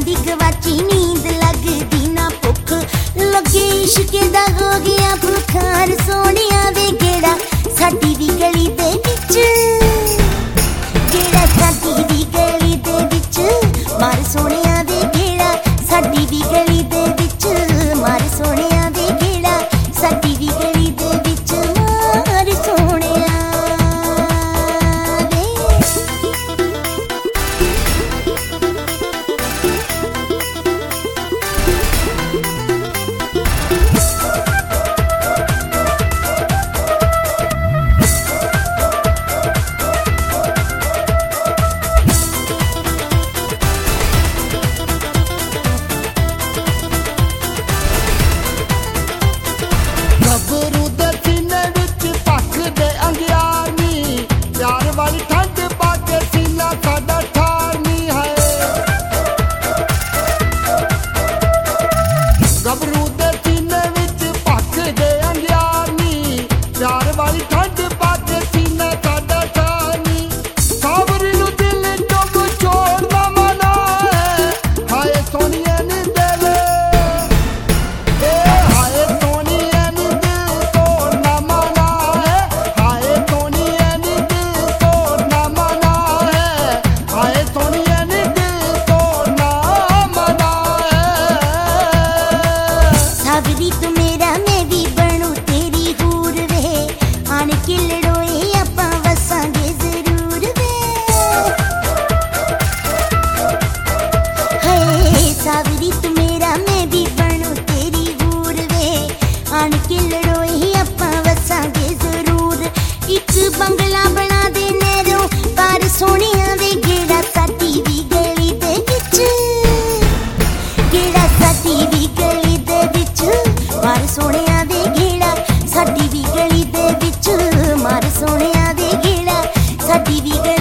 साडी गवाची नींद लगदी ना भुख लगे इश्क दा हो गया बुखार सोनिया वे गेड़ा साडी भी गली दे विच गेड़ा साडी भी गली दे विच मार सोनिया वे गेड़ा साडी भी गली दे विच मार सोनिया वे गेड़ा साडी भी गली दे विच मार सोनिया सावरी तू मेरा मैं भी बनू तेरी हूर वे आन के लड़ो ही अपा वसांगे जरूर एक बंगला बना दे नैरों पर सोनिया वे गेड़ा साडी भी गली दे विच गेड़ा साडी भी गली दे विच मार सोनिया वे गेड़ा साडी भी गली दे विच मार सोनिया वे गेड़ा साडी भी